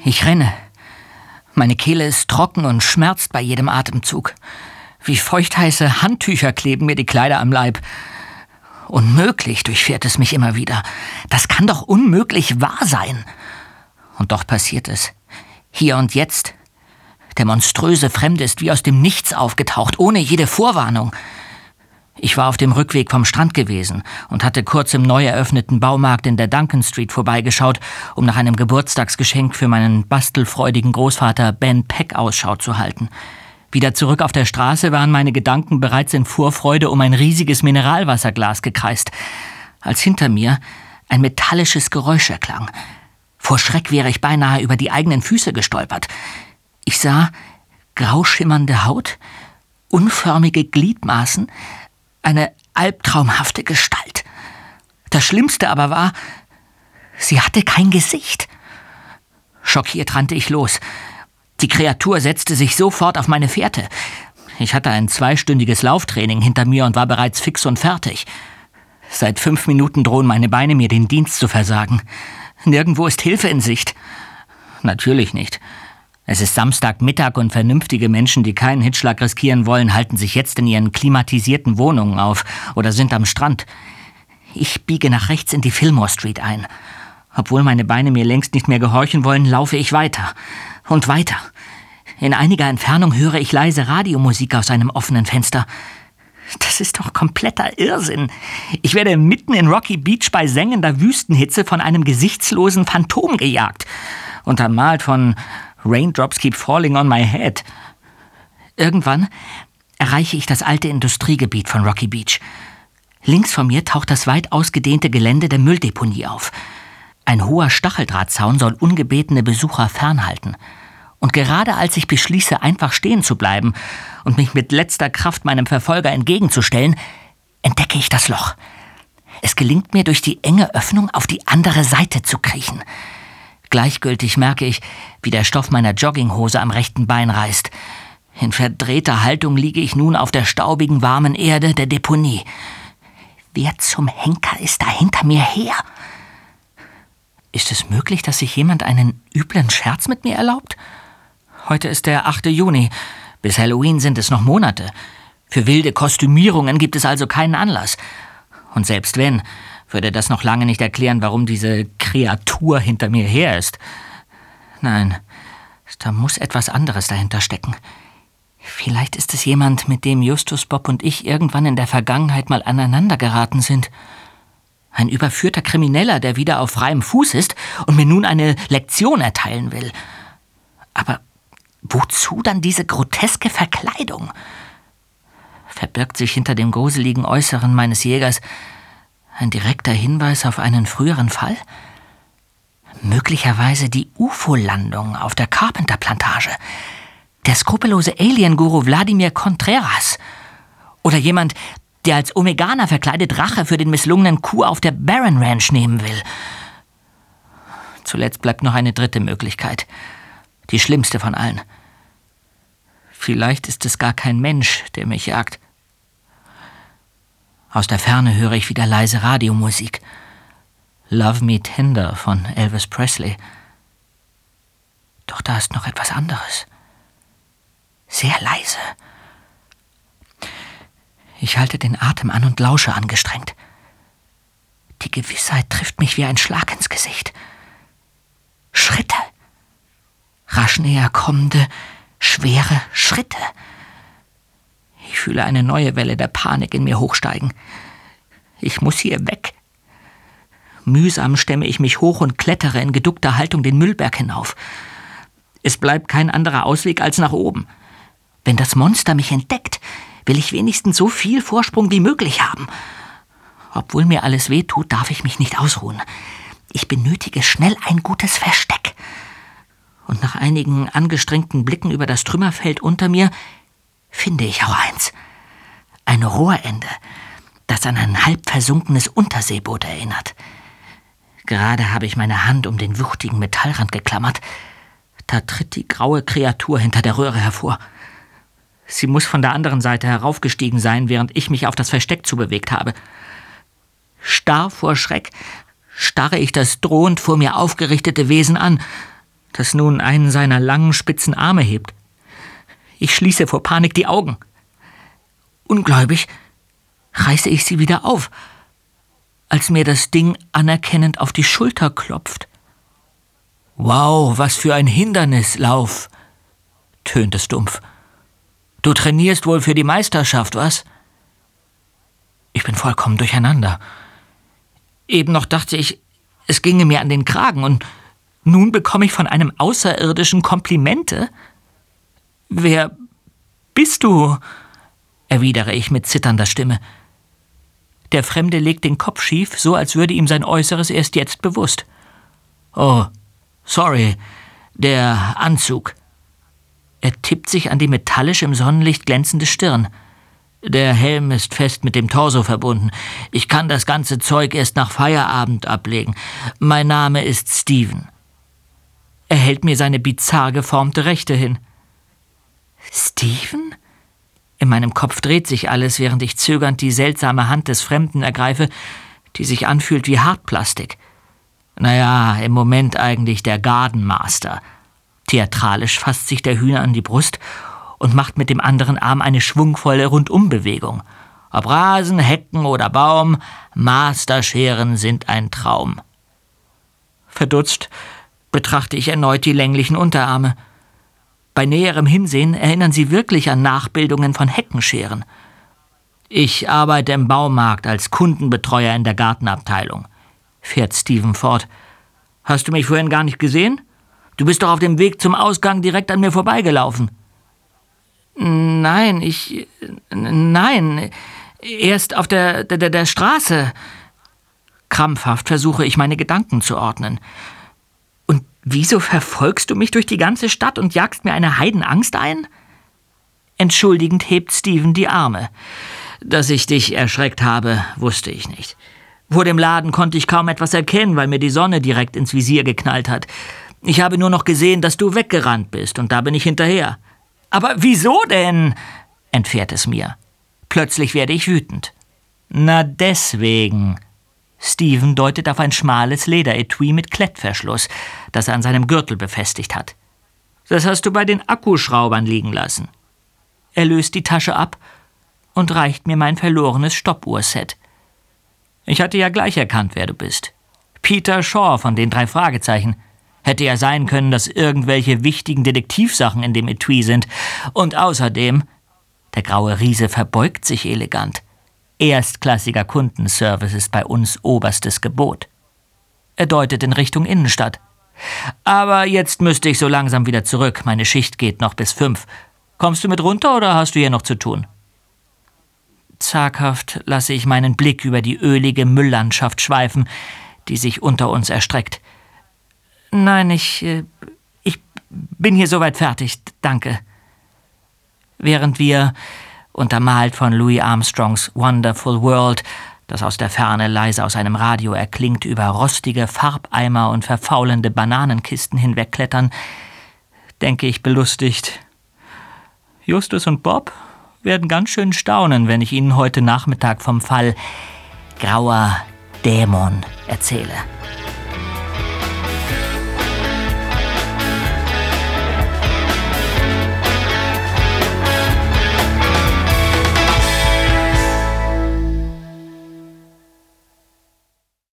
Ich renne. Meine Kehle ist trocken und schmerzt bei jedem Atemzug. Wie feuchtheiße Handtücher kleben mir die Kleider am Leib. Unmöglich durchfährt es mich immer wieder. Das kann doch unmöglich wahr sein. Und doch passiert es. Hier und jetzt. Der monströse Fremde ist wie aus dem Nichts aufgetaucht, ohne jede Vorwarnung. Ich war auf dem Rückweg vom Strand gewesen und hatte kurz im neu eröffneten Baumarkt in der Duncan Street vorbeigeschaut, um nach einem Geburtstagsgeschenk für meinen bastelfreudigen Großvater Ben Peck Ausschau zu halten. Wieder zurück auf der Straße waren meine Gedanken bereits in Vorfreude um ein riesiges Mineralwasserglas gekreist, als hinter mir ein metallisches Geräusch erklang. Vor Schreck wäre ich beinahe über die eigenen Füße gestolpert. Ich sah grau schimmernde Haut, unförmige Gliedmaßen, eine albtraumhafte Gestalt. Das Schlimmste aber war, sie hatte kein Gesicht. Schockiert rannte ich los. Die Kreatur setzte sich sofort auf meine Fährte. Ich hatte ein 2-stündiges Lauftraining hinter mir und war bereits fix und fertig. Seit 5 Minuten drohen meine Beine mir den Dienst zu versagen. Nirgendwo ist Hilfe in Sicht. Natürlich nicht. Es ist Samstagmittag und vernünftige Menschen, die keinen Hitzschlag riskieren wollen, halten sich jetzt in ihren klimatisierten Wohnungen auf oder sind am Strand. Ich biege nach rechts in die Fillmore Street ein. Obwohl meine Beine mir längst nicht mehr gehorchen wollen, laufe ich weiter und weiter. In einiger Entfernung höre ich leise Radiomusik aus einem offenen Fenster. Das ist doch kompletter Irrsinn. Ich werde mitten in Rocky Beach bei sengender Wüstenhitze von einem gesichtslosen Phantom gejagt. Untermalt von Raindrops keep falling on my head. Irgendwann erreiche ich das alte Industriegebiet von Rocky Beach. Links von mir taucht das weit ausgedehnte Gelände der Mülldeponie auf. Ein hoher Stacheldrahtzaun soll ungebetene Besucher fernhalten. Und gerade als ich beschließe, einfach stehen zu bleiben und mich mit letzter Kraft meinem Verfolger entgegenzustellen, entdecke ich das Loch. Es gelingt mir, durch die enge Öffnung auf die andere Seite zu kriechen. Gleichgültig merke ich, wie der Stoff meiner Jogginghose am rechten Bein reißt. In verdrehter Haltung liege ich nun auf der staubigen, warmen Erde der Deponie. Wer zum Henker ist da hinter mir her? Ist es möglich, dass sich jemand einen üblen Scherz mit mir erlaubt? Heute ist der 8. Juni. Bis Halloween sind es noch Monate. Für wilde Kostümierungen gibt es also keinen Anlass. Und selbst wenn, würde das noch lange nicht erklären, warum diese Kreatur hinter mir her ist. Nein, da muss etwas anderes dahinter stecken. Vielleicht ist es jemand, mit dem Justus, Bob und ich irgendwann in der Vergangenheit mal aneinander geraten sind. Ein überführter Krimineller, der wieder auf freiem Fuß ist und mir nun eine Lektion erteilen will. Aber wozu dann diese groteske Verkleidung? Verbirgt sich hinter dem gruseligen Äußeren meines Jägers ein direkter Hinweis auf einen früheren Fall? Möglicherweise die UFO-Landung auf der Carpenter-Plantage. Der skrupellose Alien-Guru Wladimir Contreras. Oder jemand, der als Omeganer verkleidet Rache für den misslungenen Coup auf der Barren Ranch nehmen will. Zuletzt bleibt noch eine dritte Möglichkeit. Die schlimmste von allen. Vielleicht ist es gar kein Mensch, der mich jagt. Aus der Ferne höre ich wieder leise Radiomusik. Love Me Tender von Elvis Presley. Doch da ist noch etwas anderes. Sehr leise. Ich halte den Atem an und lausche angestrengt. Die Gewissheit trifft mich wie ein Schlag ins Gesicht. Schritte. Rasch näher kommende, schwere Schritte. Ich fühle eine neue Welle der Panik in mir hochsteigen. Ich muss hier weg. Mühsam stemme ich mich hoch und klettere in geduckter Haltung den Müllberg hinauf. Es bleibt kein anderer Ausweg als nach oben. Wenn das Monster mich entdeckt, will ich wenigstens so viel Vorsprung wie möglich haben. Obwohl mir alles wehtut, darf ich mich nicht ausruhen. Ich benötige schnell ein gutes Versteck. Und nach einigen angestrengten Blicken über das Trümmerfeld unter mir finde ich auch eins. Ein Rohrende, das an ein halb versunkenes Unterseeboot erinnert. Gerade habe ich meine Hand um den wuchtigen Metallrand geklammert. Da tritt die graue Kreatur hinter der Röhre hervor. Sie muss von der anderen Seite heraufgestiegen sein, während ich mich auf das Versteck zubewegt habe. Starr vor Schreck starre ich das drohend vor mir aufgerichtete Wesen an, das nun einen seiner langen, spitzen Arme hebt. Ich schließe vor Panik die Augen. Ungläubig reiße ich sie wieder auf, als mir das Ding anerkennend auf die Schulter klopft. »Wow, was für ein Hindernislauf«, tönt es dumpf. »Du trainierst wohl für die Meisterschaft, was?« Ich bin vollkommen durcheinander. Eben noch dachte ich, es ginge mir an den Kragen, und nun bekomme ich von einem Außerirdischen Komplimente? »Wer bist du?«, erwidere ich mit zitternder Stimme. Der Fremde legt den Kopf schief, so als würde ihm sein Äußeres erst jetzt bewusst. »Oh, sorry, der Anzug.« Er tippt sich an die metallisch im Sonnenlicht glänzende Stirn. »Der Helm ist fest mit dem Torso verbunden. Ich kann das ganze Zeug erst nach Feierabend ablegen. Mein Name ist Steven.« Er hält mir seine bizarr geformte Rechte hin. »Steven?« In meinem Kopf dreht sich alles, während ich zögernd die seltsame Hand des Fremden ergreife, die sich anfühlt wie Hartplastik. Naja, im Moment eigentlich der Garden Master. Theatralisch fasst sich der Hühner an die Brust und macht mit dem anderen Arm eine schwungvolle Rundumbewegung. Ob Rasen, Hecken oder Baum, Masterscheren sind ein Traum. Verdutzt betrachte ich erneut die länglichen Unterarme. Bei näherem Hinsehen erinnern sie wirklich an Nachbildungen von Heckenscheren. »Ich arbeite im Baumarkt als Kundenbetreuer in der Gartenabteilung«, fährt Steven fort. »Hast du mich vorhin gar nicht gesehen? Du bist doch auf dem Weg zum Ausgang direkt an mir vorbeigelaufen.« Nein, erst auf der Straße.« Krampfhaft versuche ich, meine Gedanken zu ordnen. »Und wieso verfolgst du mich durch die ganze Stadt und jagst mir eine Heidenangst ein?« Entschuldigend hebt Steven die Arme. »Dass ich dich erschreckt habe, wusste ich nicht. Vor dem Laden konnte ich kaum etwas erkennen, weil mir die Sonne direkt ins Visier geknallt hat. Ich habe nur noch gesehen, dass du weggerannt bist, und da bin ich hinterher.« »Aber wieso denn?«, entfährt es mir. Plötzlich werde ich wütend. »Na deswegen.« Steven deutet auf ein schmales Lederetui mit Klettverschluss, das er an seinem Gürtel befestigt hat. »Das hast du bei den Akkuschraubern liegen lassen.« Er löst die Tasche ab und reicht mir mein verlorenes Stoppuhrset. Ich hatte ja gleich erkannt, wer du bist. Peter Shaw von den 3 Fragezeichen. Hätte ja sein können, dass irgendwelche wichtigen Detektivsachen in dem Etui sind. Und außerdem, der graue Riese verbeugt sich elegant. Erstklassiger Kundenservice ist bei uns oberstes Gebot. Er deutet in Richtung Innenstadt. »Aber jetzt müsste ich so langsam wieder zurück. Meine Schicht geht noch bis 5. Kommst du mit runter oder hast du hier noch zu tun?« Zaghaft lasse ich meinen Blick über die ölige Mülllandschaft schweifen, die sich unter uns erstreckt. »Nein, ich bin hier soweit fertig, danke.« Während wir, untermalt von Louis Armstrongs Wonderful World, das aus der Ferne leise aus einem Radio erklingt, über rostige Farbeimer und verfaulende Bananenkisten hinwegklettern, denke ich belustigt: Justus und Bob werden ganz schön staunen, wenn ich ihnen heute Nachmittag vom Fall Grauer Dämon erzähle.